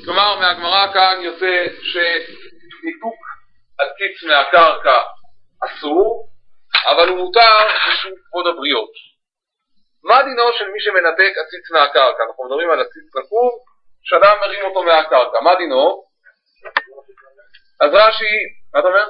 כלומר, מהגמרא כאן יוצא שניתוק הציץ מהקרקע אסור, אבל הוא מותר בשביל כבוד הבריות. מה דינו של מי שמנתק הציץ מהקרקע? אנחנו מדברים על הציץ רקוב, שאדם מרים אותו מהקרקע. מה דינו? אז רש"י, מה אתה אומר?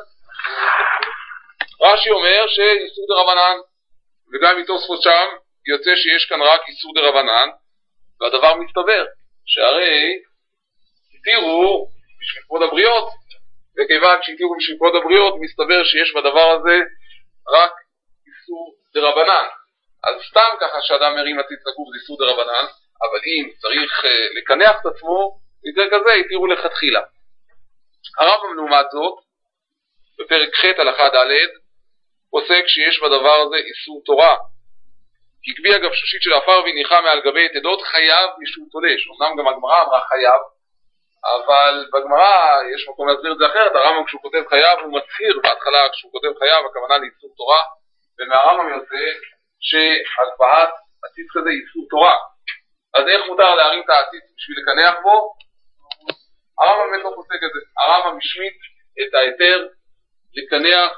רש"י אומר שאיסור דרבנן, וגם מתוספות שם יוצא שיש כאן רק איסור דרבנן, והדבר מסתבר שהרי התירו בשביל כבוד הבריות, וכיוון שהתירו בשביל כבוד הבריות מסתבר שיש בדבר הזה רק איסור דרבנן. אז סתם ככה שאדם מרים הציץ רקוב זה איסור דרבנן, אבל אם צריך לקנח את עצמו, יותר כזה התירו לכתחילה. הרמב"ם לעומת זאת, בפרק ח' הלכה ד', פוסק שיש בדבר הזה איסור תורה. כי קביע גבשושית של עפר והניחה מעל גבי יתדות חייב משום תולש. אמנם גם הגמרא אמרה חייב, אבל בגמרא יש מקום להסביר את זה אחרת. הרמב"ם כשהוא כותב חייב הוא מצהיר בהתחלה, כשהוא כותב חייב הכוונה לאיסור תורה, ומהרמב"ם יוצא שהגבהת הציץ כזה איסור תורה. אז איך מותר להרים את העציץ בשביל לקנח בו? הרמב"ם באמת לא פוסק את זה. הרמב"ם משמיט את ההיתר לקנח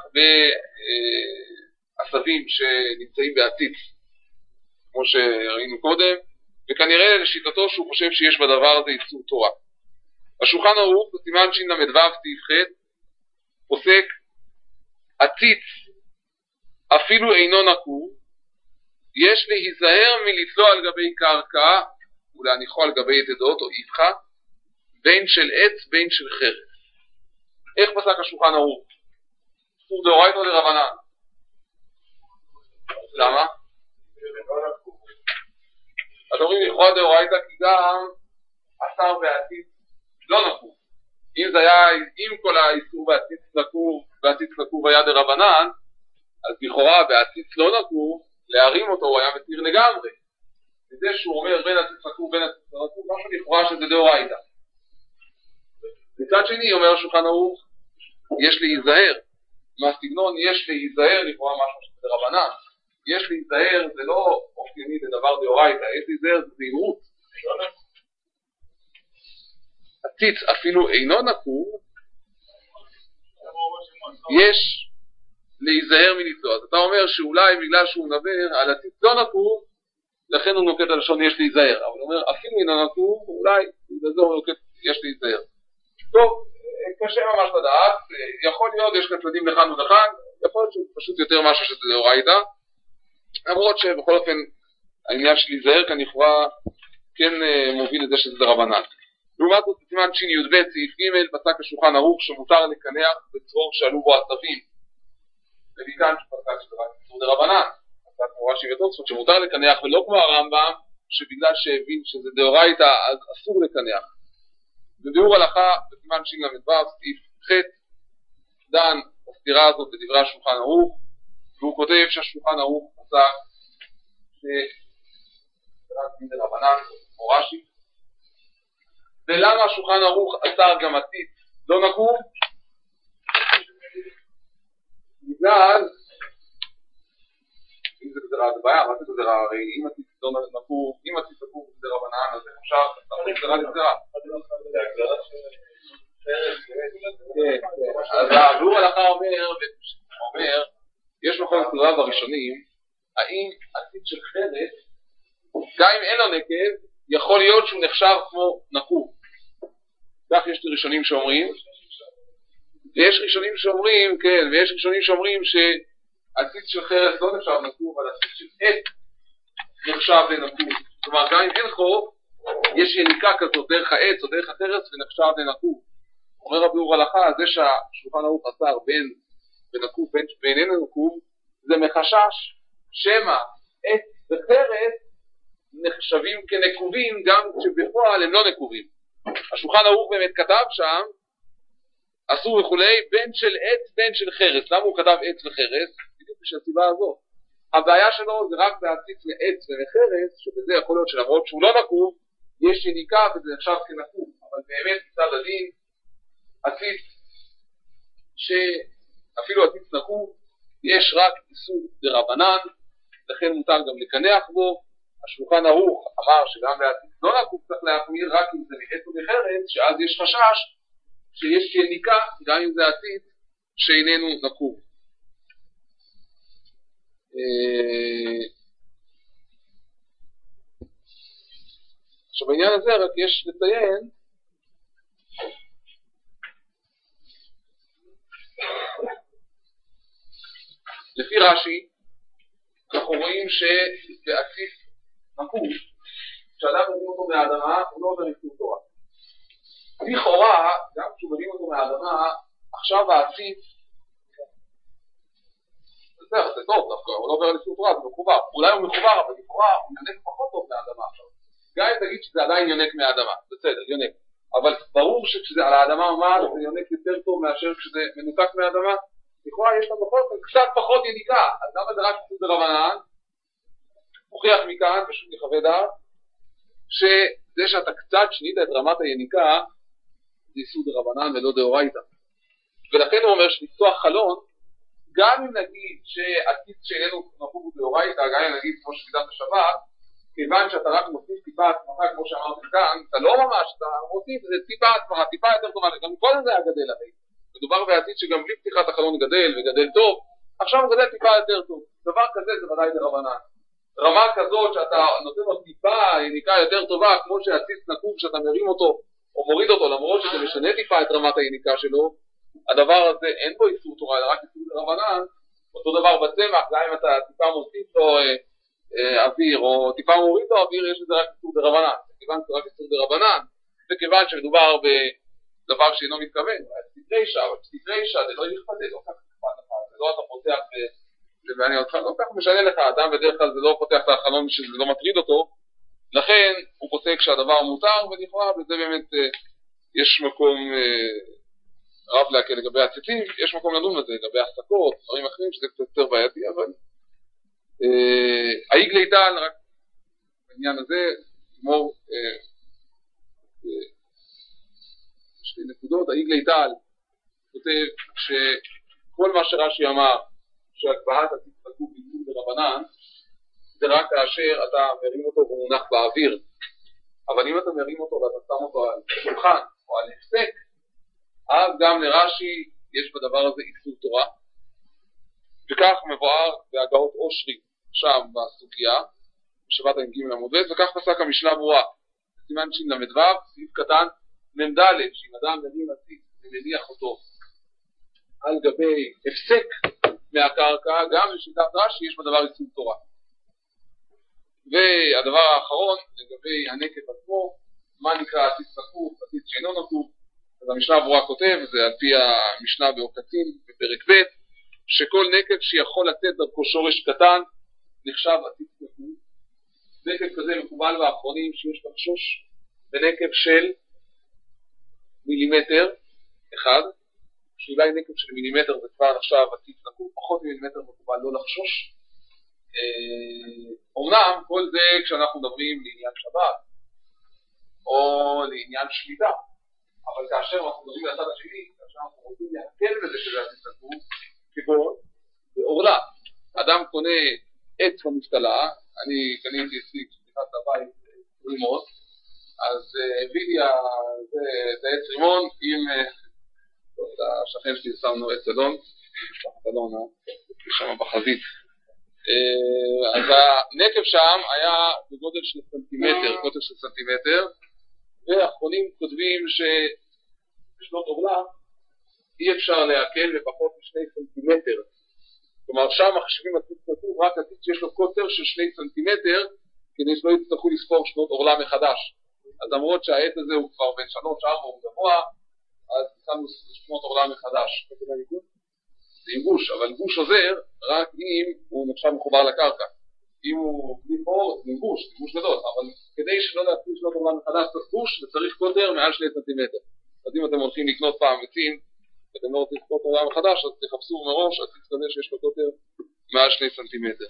בעשבים שנמצאים בעציץ, כמו שראינו קודם, וכנראה לשיטתו שהוא חושב שיש בדבר הזה איסור תורה. השולחן ערוך בסימן של"ו סעיף ח' פוסק עציץ אפילו אינו נקוב, יש להיזהר מלתלוע על גבי קרקע ולהניחו על גבי יתדות או איפכה, בין של עץ בין של חרס. איך פסק השולחן ערוך? איסור דאורייתא או דרבנן? למה? אז אומרים לכאורה דאורייתא כי גם אסר בעציץ לא נקוב. אם כל האיסור בעציץ נקוב היה דרבנן, אז לכאורה בעציץ לא נקוב להרים אותו הוא היה מתיר לגמרי. וזה שהוא אומר בין עציץ נקוב בין עציץ לא נקוב, משהו לכאורה שזה דאורייתא. מצד שני אומר השולחן ערוך יש להיזהר. מהסגנון יש להיזהר לכאורה משהו שזה דרבנן. יש להיזהר זה לא אופייני לדבר דאורייתא, יש להיזהר זה זהירות. עציץ אפילו אינו נקוב, יש להיזהר מלתלוע. אז אתה אומר שאולי בגלל שהוא מדבר על עציץ לא נקוב, לכן הוא נוקט על לשון יש להיזהר. אבל הוא אומר אפילו אינו נקוב, אולי בגלל זה הוא נוקט יש להיזהר. טוב, קשה ממש לדעת, יכול להיות, יש כאן צדדים לכאן ולכאן, יכול להיות שפשוט יותר משהו שזה דאורייתא, למרות שבכל אופן העניין של להיזהר כאן לכאורה כן מוביל את זה שזה דרבנן. לעומת זאת בסימן שי"ב סעיף ג' פסק השולחן ערוך שמותר לקנח בצרור שעלו בו עשבים. ומכאן שפסק שזה רק איסור דרבנן, פסק כמו רש"י ותוספות שמותר לקנח ולא כמו הרמב"ם שבגלל שהבין שזה דאורייתא אז אסור לקנח. בביאור הלכה בסימן של"ו סעיף ח' דן בסתירה הזאת בדברי השולחן ערוך, והוא כותב שהשולחן ערוך פסק שרק דין דרבנן כמו רש"י. ולמה השולחן ערוך אסר גם עציץ לא נקוב? בגלל אם זה בדרה הדבעיה, מה זה בדרה? הרי אם עציץ לא נקוב, אם עציץ נקוב בדרה בנען אז איך אפשר להפוך בדרה לבדרה? אז הביאור הלכה אומר יש מקום סדרה בראשונים האם עציץ של חרס גם אם אין לו נקב יכול להיות שהוא נחשב כמו נקוב. כך יש ראשונים שאומרים, ויש ראשונים שאומרים, כן, ויש ראשונים שאומרים שעציץ של חרס לא נחשב נקוב, אבל עציץ של עץ נחשב לנקוב. כלומר, גם אם אין חור, יש יניקה כזאת דרך העץ או דרך החרס ונחשב לנקוב. אומר הביאור הלכה, זה שהשולחן ערוך אסר בין נקוב בין אין נקוב, זה מחשש שמא עץ וחרס נחשבים כנקובים גם כשבפועל הם לא נקובים. השולחן ערוך באמת כתב שם אסור וכולי בין של עץ בין של חרס. למה הוא כתב עץ וחרס? בדיוק בשביל הסיבה הזאת. הבעיה שלו זה רק בעציץ מעץ ומחרס, שבזה יכול להיות שלמרות שהוא לא נקוב יש יניקה וזה נחשב כנקוב, אבל באמת מצד הדין עציץ שאפילו עציץ נקוב יש רק איסור דרבנן, לכן מותר גם לקנח בו, השולחן ערוך אמר שגם בעתיד לא נקוב צריך להחמיר רק אם זה מעץ או מחרץ, שאז יש חשש שיש יניקה גם אם זה עתיד שאיננו נקוב. עכשיו בעניין הזה רק יש לציין לפי רש"י אנחנו רואים שבעציף נקוב כשאדם מרים אותו מהאדמה הוא לא עובר איסור תורה. לכאורה גם כשהוא מרים אותו מהאדמה עכשיו העציף זה טוב דווקא, הוא לא עובר על איסור תורה, זה מחובר, אולי הוא מחובר אבל לכאורה הוא יונק פחות טוב מהאדמה עכשיו. גם אם תגיד שזה עדיין יונק מהאדמה, בסדר, יונק, אבל ברור שכשזה על האדמה ממש זה יונק יותר טוב מאשר כשזה מנותק מהאדמה. לכאורה יש לנו בכל זאת קצת פחות יניקה, אז למה זה רק איסור דרבנן? מוכיח מכאן, פשוט לחווה דעת, שזה שאתה קצת שנית את רמת היניקה זה איסור דרבנן ולא דאורייתא. ולכן הוא אומר שלפתוח חלון גם אם נגיד שעתיד שאיננו נקוב דאורייתא, גם אם נגיד כמו שקידת השבת, כיוון שאתה רק מוסיף טיפה עצמך כמו שאמרתי כאן, אתה לא ממש, אתה מוסיף זה טיפה עצמך, טיפה יותר טובה, גם קודם זה היה גדל הרי. מדובר בעתיד שגם בלי פתיחת החלון גדל וגדל טוב, עכשיו הוא גדל טיפה יותר טוב. דבר כזה זה ודאי דרבנן. רמה כזאת שאתה נותן לו טיפה יניקה יותר טובה, כמו שעתיד נקוב שאתה מרים אותו או מוריד אותו, למרות שזה משנה טיפה את רמת היניקה שלו, הדבר הזה אין בו איסור תורה, אלא רק איסור דרבנן. אותו דבר בצמח, גם אם אתה טיפה מוסיף לו אוויר או טיפה מוריד לו אוויר, יש לזה רק איסור דרבנן. כיוון שזה רק איסור דרבנן, וכיוון שמדובר בדבר שאינו מתכוון, אבל סתרישא זה לא יכפתה, לא כך נכפת לך, זה לא אתה פותח זה מעניין אותך, לא כך משנה לך, אדם בדרך כלל זה לא פותח את החלון שזה לא מטריד אותו, לכן הוא פוסק שהדבר מותר, ולכאורה וזה באמת יש מקום רב להקל לגבי הציצים, יש מקום לדון בזה, לגבי הפסקות, דברים אחרים שזה קצת יותר בעייתי, אבל העיגלי טל, רק בעניין הזה, כמו שתי נקודות, העיגלי טל כותב שכל מה שרש"י אמר שהגבהת עתיד נקוב באיסור דרבנן זה רק כאשר אתה מרים אותו והוא מונח באוויר, אבל אם אתה מרים אותו ואתה שם אותו על שולחן או על הפסק, אז גם לרש"י יש בדבר הזה איסור תורה, וכך מבואר בהגהות אושרי שם בסוגיה בשבת ע"ג עמוד ב', וכך פסק המשנה ברורה סימן של"ו סעיף קטן מ"ד, שאם אדם מרים עתיד ומניח אותו על גבי הפסק מהקרקע, גם לשיטת רש"י יש בדבר איסור תורה. והדבר האחרון לגבי הנקב עצמו, מה נקרא עתיד נקוב, עתיד שאינו נקוב, אז המשנה ברורה כותב, זה על פי המשנה בעוקצים בפרק ב', שכל נקב שיכול לתת דרכו שורש קטן נחשב עתיד נקוב. נקב כזה מקובל באחרונים שיש לחשוש בנקב של מילימטר אחד, שאולי נקב של מילימטר זה כבר עכשיו עתיד נקוב, פחות מילימטר מקובל לא לחשוש. אומנם כל זה כשאנחנו מדברים לעניין שבת או לעניין שמיטה, אבל כאשר אנחנו מדברים לצד השני, כאשר אנחנו רוצים להקל בזה שזה עתיד נקוב, כגון בעורלה, אדם קונה עץ במפתלה, אני קניתי אצלי כשנכנס לבית רימון, אז הביא לי את העץ רימון עם השכן שלי, שמנו עץ אלון, שם בחזית, אז הנקב שם היה בגודל של סנטימטר, קוטר של סנטימטר, והאחרונים כותבים שבשנות עורלה אי אפשר להקל בפחות מ2 סנטימטר, כלומר שם מחשבים עתיד נקוב רק עתיד שיש לו קוטר של 2 סנטימטר, כדי שלא יצטרכו לספור שנות עורלה מחדש. אז למרות שהעץ הזה הוא כבר בין 3-4 הוא גבוה, אז שמנו שנות עורלה מחדש. זה ייבוש, אבל ייבוש עוזר רק אם הוא נחשב מחובר לקרקע. אם הוא בלי חור, זה ייבוש גדול, אבל כדי שלא להפעיל שנות עורלה מחדש תסבוש, וצריך קוטר מעל 2 סנטימטר. אז אם אתם הולכים לקנות פעם עצים, ואתם לא רוצים לקנות עולם מחדש, אז תחפשו מראש עציץ כזה שיש לו קוטר מעל 2 סנטימטר.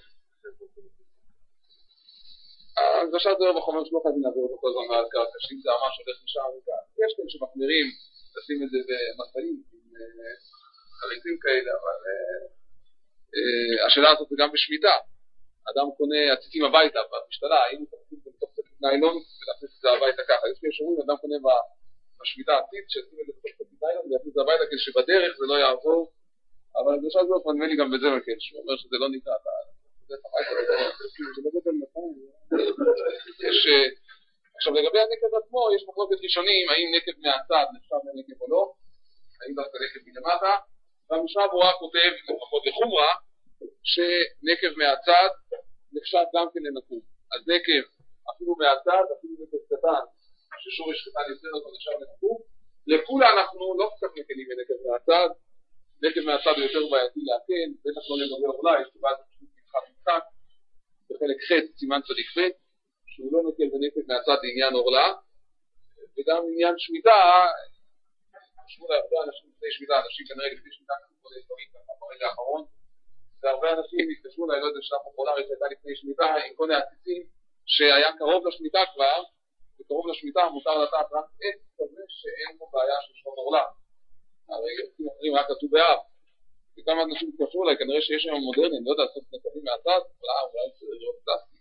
אז עכשיו זה בחומר שלא חייבים לעבור אותו כל הזמן מעל קרקע, שאם זה ממש הולך משם וכאן. יש כאלה שמחמירים, לשים את זה במסעים, עם חריצים כאלה, אבל השאלה הזאת זה גם בשמיטה. אדם קונה עציצים הביתה במשתלה, האם הוא תכניס בתוך שקית ניילון ולהכניס את זה הביתה ככה. יש כאלה שאומרים, אדם קונה בשמיטה עציץ, שישים את זה בתוך שקית ניילון ולהכניס את זה הביתה כדי שבדרך זה לא יעבור. אבל הדרשה הזאת נדמה לי גם בזה מקל, שהוא אומר שזה לא נקרא, עכשיו לגבי הנקב עצמו, יש מחלוקת ראשונים, האם נקב מהצד נחשב לנקב או לא, האם דווקא נקב מלמטה, והמשנה ברורה כותב, לפחות לחומרה, שנקב מהצד נחשב גם כן לנקוב. אז נקב אפילו מהצד, אפילו נקב קטן, ששורש קטן יוצא אותו נחשב לנקוב, לכולה אנחנו לא קצת מקלים בנקב מהצד, נקב מהצד הוא יותר בעייתי להקל, בטח לא לגבי אולי, שבה זה פשוט משחק, בחלק ח' סימן צדיק ב', שהוא לא מקל בנקב מהצד לעניין אורלה, וגם לעניין שמיטה, חשבו לה הרבה אנשים לפני שמיטה, אנשים כנראה לפני שמיטה כתבו לדברים ככה ברגע האחרון, והרבה אנשים התקשרו לה, לא יודע שלך פופולרית שהייתה לפני שמיטה, עם כל העציצים שהיה קרוב לשמיטה כבר, וקרוב לשמיטה מותר לטעת רק עץ כזה שאין לו בעיה של שום אורלה. הרי עצים אחרים רק כתוב באב, וכמה אנשים התקשרו לה, כנראה שיש היום מודרנים, לא יודע, לעשות נקבים מהצד, אולי זה לראות פלסטיק,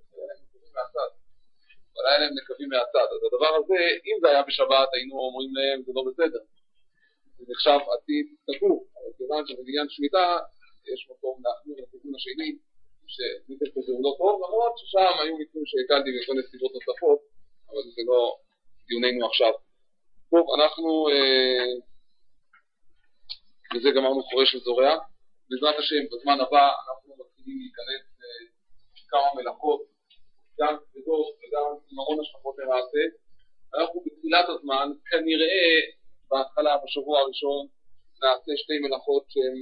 אבל היה להם נקבים מהצד. אז הדבר הזה, אם זה היה בשבת, היינו אומרים להם, זה לא בסדר. זה נחשב עתיד תקוף, אבל כיוון שבעניין שמיטה, יש מקום להחמיר לכיוון השני, שנקב כזה הוא לא טוב, למרות ששם היו מקרים שהקלתי בכל נסיבות נוספות, אבל זה לא דיוננו עכשיו. טוב, אנחנו, וזה גמרנו חורש וזורע. בעזרת השם, בזמן הבא אנחנו מתחילים להיכנס כמה מלאכות, גם כבדות וגם עם המון השלכות למעשה. אנחנו בתחילת הזמן, כנראה בהתחלה, בשבוע הראשון, נעשה שתי מלאכות שהן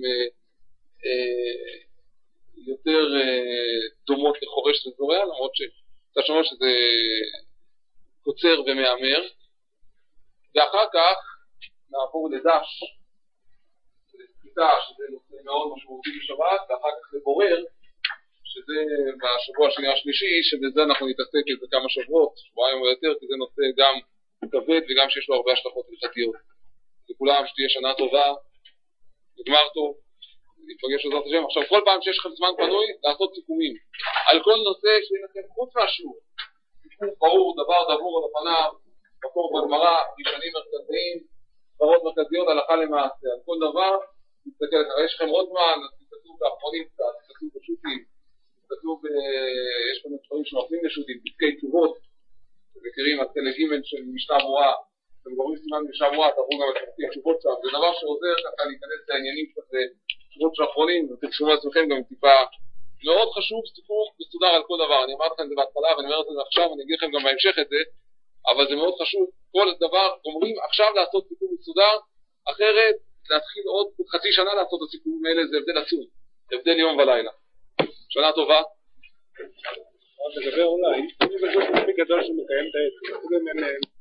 יותר דומות לחורש וזורע, למרות שאתה שומע שזה קוצר ומאמר. ואחר כך נעבור לדש, לספיתה, שזה נושא מאוד משמעותי בשבת, ואחר כך לבורר, שזה בשבוע השני השלישי, שבזה אנחנו נתעסק את זה כמה שבועות, שבועיים או יותר, כי זה נושא גם כבד וגם שיש לו הרבה השלכות הלכתיות. לכולם שתהיה שנה טובה, נגמר טוב, נפגש בעזרת השם. עכשיו כל פעם שיש לכם זמן פנוי, לעשות סיכומים. על כל נושא שיהיה לכם חוץ מהשיעור. סיכום ברור, דבר דבור על הפניו, מקור בגמרא, ראשונים מרכזיים, סברות מרכזיות, הלכה למעשה. על כל דבר, תסתכל, יש לכם עוד זמן, תסתכלו באחרונים קצת, תסתכלו בשו"תים, תסתכלו יש כאן דברים שנופלים לשו"תים, פסקי תשובות, מכירים עד חלק ג' של משנה ברורה, אתם גורמים סימן משנה ברורה, תעברו גם את פסקי תשובות שם, זה דבר שעוזר ככה להיכנס לעניינים קצת תשובות של האחרונים, ותקשרו לעצמכם גם טיפה מאוד חשוב, סיפור מסודר על כל דבר. אני אמרתי לכם את זה בהתחלה ואני אומר את זה עכשיו, אני אגיד לכם גם בהמשך את זה, אבל זה מאוד חשוב, כל דבר אומרים עכשיו לעשות סיפור מסודר, אחרת להתחיל עוד חצי שנה לעשות את הסיפורים האלה, זה הבדל עצום, הבדל יום ולילה. שנה טובה. לגבי אולי, אני בגלל שמקיים את העץ,